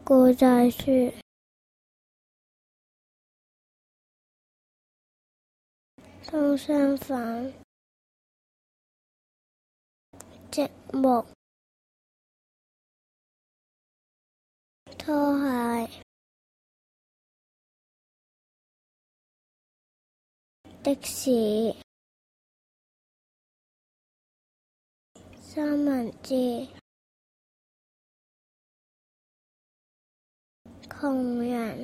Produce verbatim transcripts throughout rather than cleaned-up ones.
故仔書，通相反，積木，拖鞋，的士，三文治，窮人，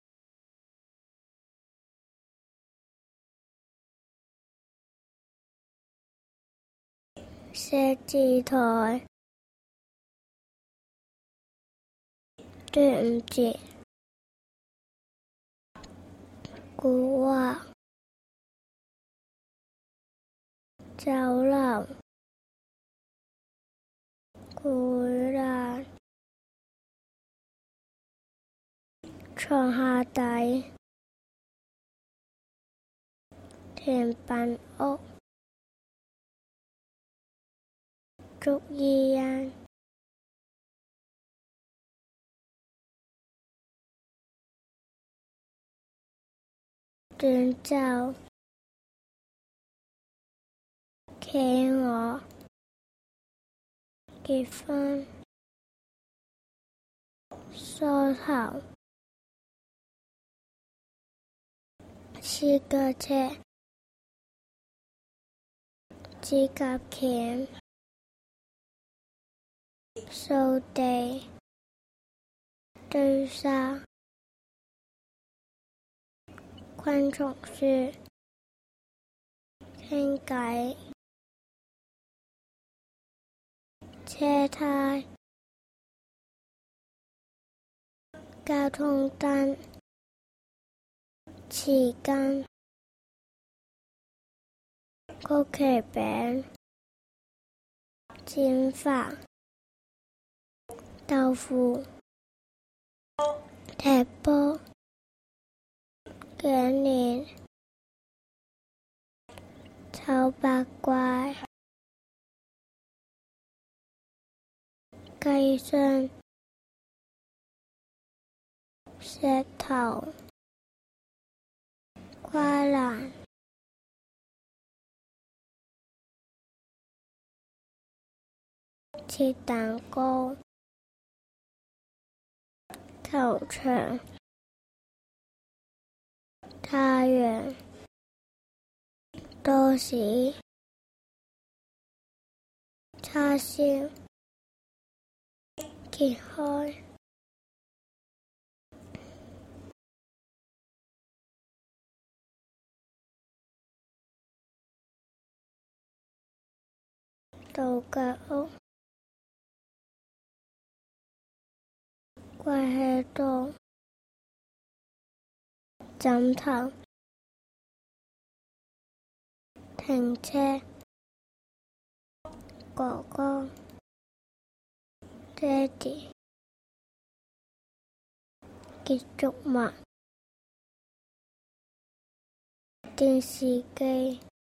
寫字台，端午節，古惑，酒樓，攰爛，床下底，甜品屋，捉伊人，短袖，企鵝，結婚，梳頭，私家車，指甲鉗，掃地，堆沙，昆蟲書，傾偈，車胎，交通燈，匙羹，曲奇餅，煎飯，豆腐，踢波，頸鏈，醜八怪，雞箱，石頭，跨欄，切蛋糕，球場，太陽，多士，叉燒，揭開，度假屋，跪喺度，枕頭，停車，哥哥，爹哋，建築物，電視機。